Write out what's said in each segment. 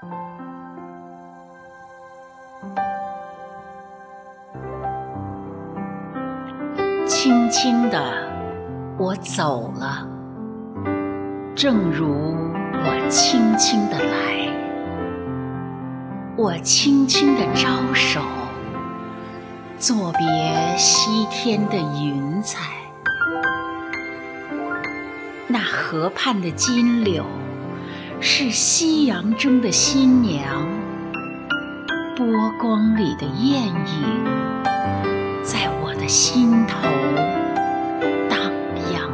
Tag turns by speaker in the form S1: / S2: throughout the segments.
S1: 轻轻地，我走了，正如我轻轻地来。我轻轻地招手，作别西天的云彩。那河畔的金柳，是夕阳中的新娘，波光里的艳影，在我的心头荡漾。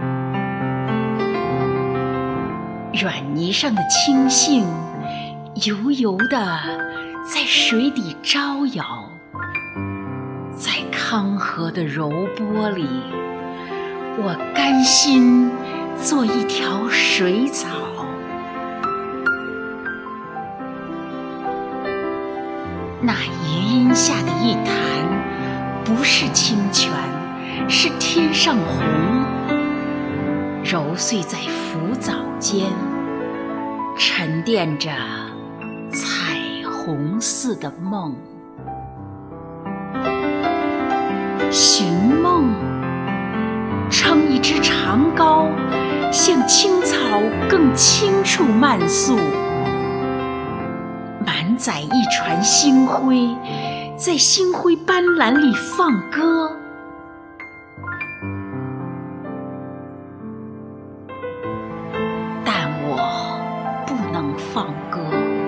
S1: 软泥上的青荇，油油地在水底招摇，在康河的柔波里，我甘心做一条水草。那余荫下的一潭，不是清泉，是天上虹，揉碎在浮藻间，沉淀着彩虹似的梦。寻梦，撑一支长篙，向青草更轻处漫溯，满载一船星辉，在星辉斑斓里放歌。但我不能放歌，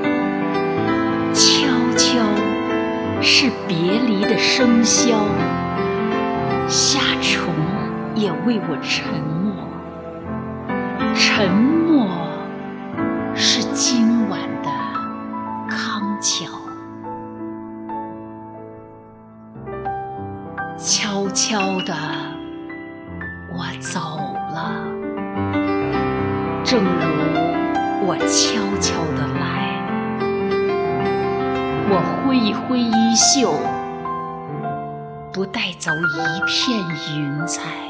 S1: 悄悄是别离的笙箫，夏虫也为我沉默，沉默是今晚的康桥。悄悄地，我走了，正如我悄悄地来。我挥一挥衣袖，不带走一片云彩。